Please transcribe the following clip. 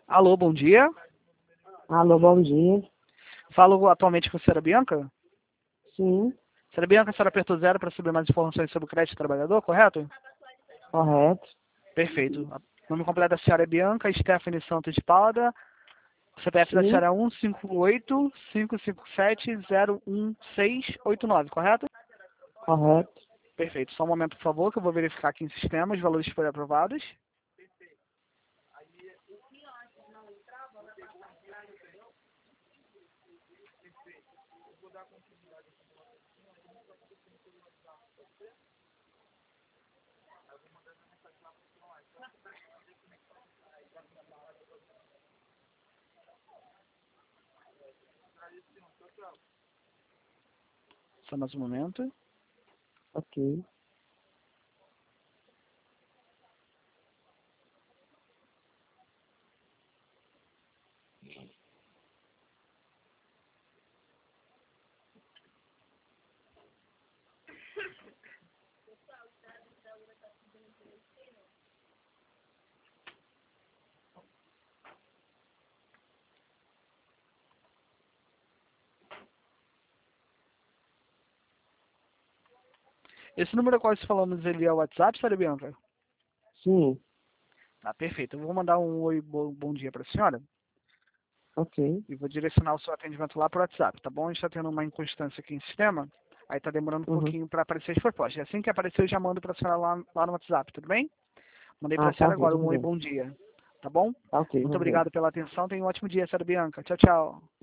Alô, bom dia. Alô, bom dia. Falo atualmente com a senhora Bianca. Sim, Senhora Bianca, a senhora apertou 0 para saber mais informações sobre o crédito do trabalhador, correto? correto. Perfeito. O nome completo da senhora é Bianca Stephanie Santos de Paula. O CPF da Sim, senhora é 158-557-01689, correto? correto. Perfeito. Só um momento, por favor, que eu vou verificar aqui em sistema os valores foram aprovados. Só mais um momento. Ok. Esse número ao qual nós falamos, ele é o WhatsApp, senhora Bianca? Sim, Tá, perfeito. Eu vou mandar um oi, bom dia para a senhora ok. e vou direcionar o seu atendimento lá para o WhatsApp, tá bom? A gente está tendo uma inconstância aqui em sistema, aí tá demorando um Uhum. pouquinho para aparecer as propostas. Assim que aparecer, eu já mando para a senhora lá no WhatsApp, tudo bem? Mandei para Ah, a tá senhora ok, agora um tudo oi, bem. bom dia, tá bom? Tá ok, Muito tudo bem. obrigado pela atenção, tenha um ótimo dia, senhora Bianca. Tchau, tchau.